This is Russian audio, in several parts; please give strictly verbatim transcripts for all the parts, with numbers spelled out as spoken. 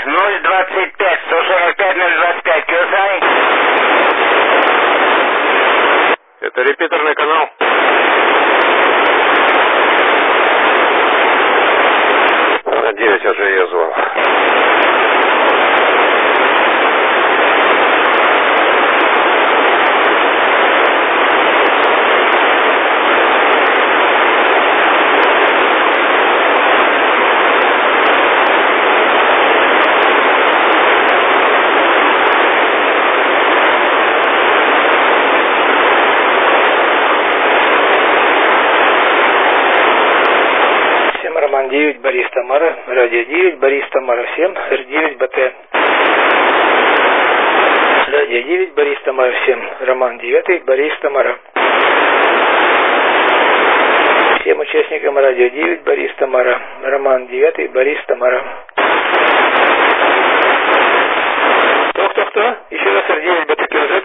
ноль двадцать пять, сто сорок пять, ноль двадцать пять, Кюсай. Это репитерный канал. девять, я же ее звал. девять, Борис Тамара, радио девять, Борис Тамара, всем, эр девять, БТ. Радио девять, Борис Тамара, всем, Роман девять, Борис Тамара. Всем участникам радио девять, Борис Тамара, Роман девять, Борис Тамара. Кто, кто, кто? Еще раз эр девять, БТ, КЗ.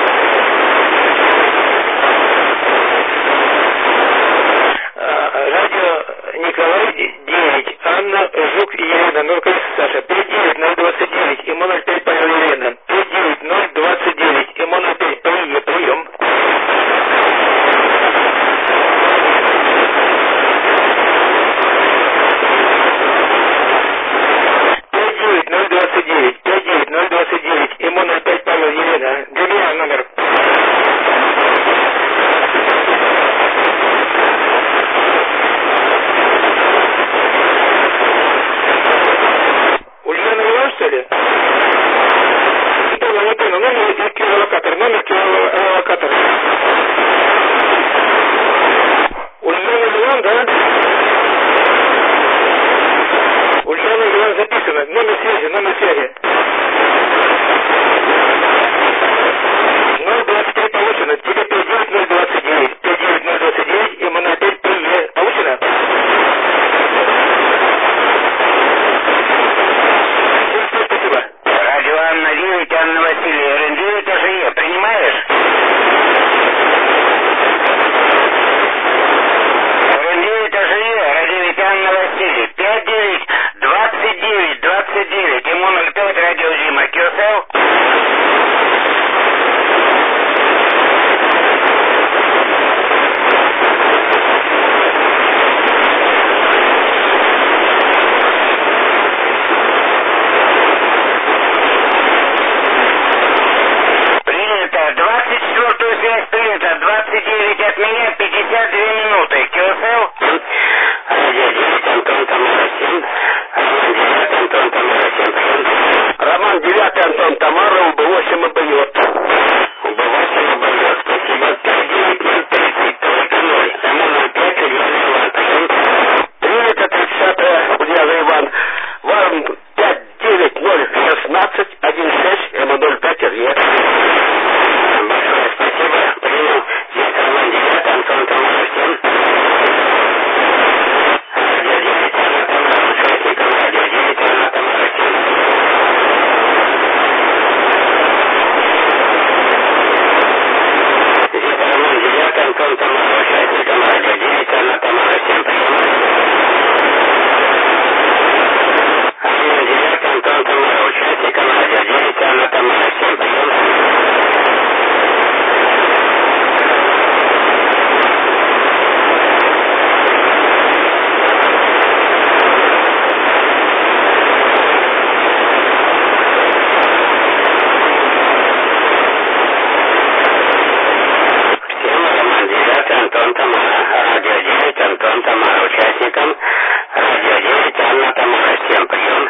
Радио Николай девять, Анна, Жук и Елена, ноль Саша, пять девять ноль двадцать девять, ИМО ноль пять, Павел Елена, пять девять ноль двадцать девять, ИМО ноль пять, ПИЕ, прием. пять девять ноль двадцать девять, пять девять ноль двадцать девять, ИМО ноль пять, Павел Елена, Галия номер. Локатор, номер локатора. Ульяна Иван, да? Ульяна Иван записано. Номер связи, номер связи. ноль двадцать три получено. Тебе пять девять ноль двадцать девять. пять девять ноль двадцать девять и мы на пять ПЕ. Получено? Спасибо. Радио Анна девять, Анна Васильевна, эр девять, АЖЕ, принимаешь? эр девять, АЖЕ, радио девять, Анна Васильевна, пять девять двадцать девять двадцать девять, ИМО ноль пять, радио Зима, Кюсел. двадцать девять от меня, пятьдесят две минуты. Кюсел? Радио девять, Антон Тамара семь. Роман девять, Антон Тамара семь. Роман девять, Антон Тамара, УБ восемь обойет. УБ восемь обойет. Спасибо. пять девять ноль тридцать, только ноль. Роман ноль пять, Ульяна Иван, прием. Принято тридцатое, Ульяна Иван. Вам пять девять ноль шестнадцать один шесть, эм ноль пять, РЕ. Большое спасибо. Принял. Здесь Роман девять, Антон Тамара семь. Радио девять, Анна Тамара, участникам радио девять, Анна Тамара семь. Здесь Роман девять, Антон Тамара, участникам радио девять, Анна Тамара семь. Прием. Роман девять, Антон Тамара, участникам радио девять, Анна Тамара семь. Прием. Антон Тамара, радио девять, Антон Тамара, участникам радио девять, Анна Тамара семь. Прием.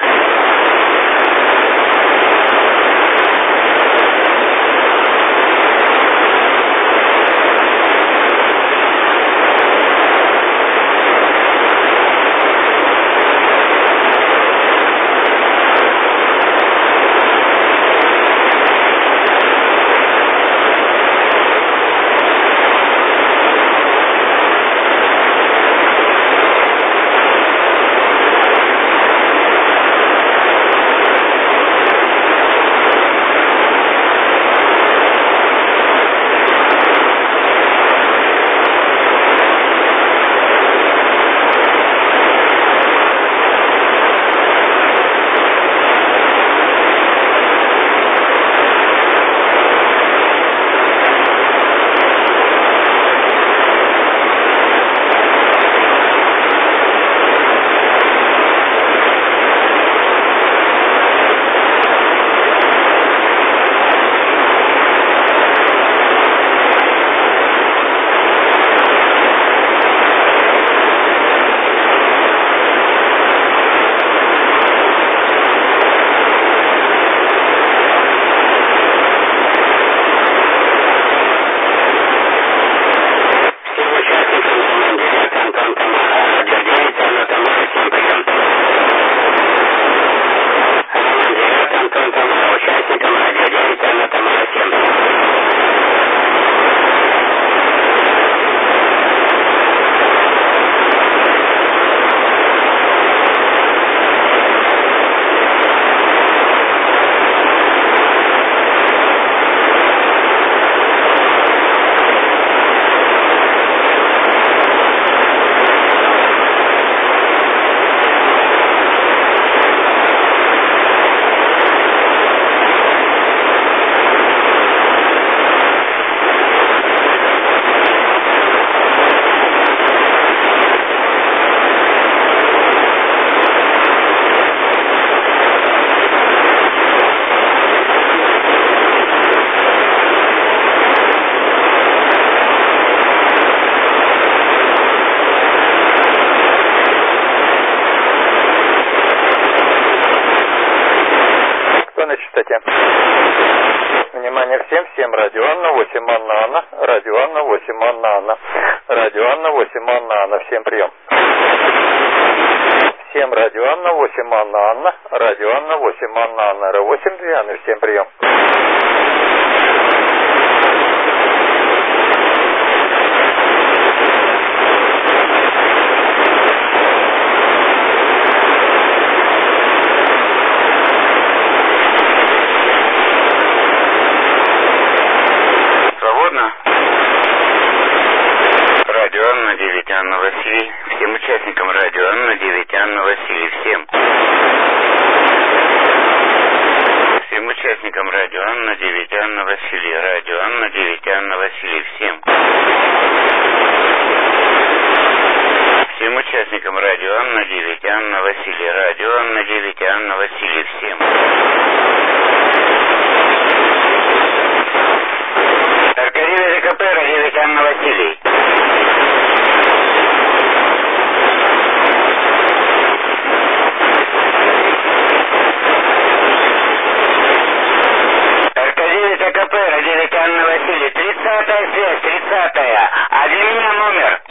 внимание всем, всем радио Анна, восемь Анна Анна, радио Анна, восемь Анна Анна, радио Анна, восемь Анна Анна, всем прием. Всем радио Анна, восемь Анна Анна, радио Анна, восемь Анна Анна, Р восемь две Анны, всем прием. Радио Анна девять, Анна Василий. Всем участникам радио Анна девять, Анна Василий. Всем. Всем участникам радио Анна девять, Анна Василий. Радио Анна девять, Анна Василий. Всем. Всем участникам радио Анна девять, Анна Василий. Радио Анна девять, Анна Василий. Всем. Аркадий ДКП, радио девять, Анна Василий. ТКП, радио Анна Василий, тридцатая связь, тридцатая, а для меня номер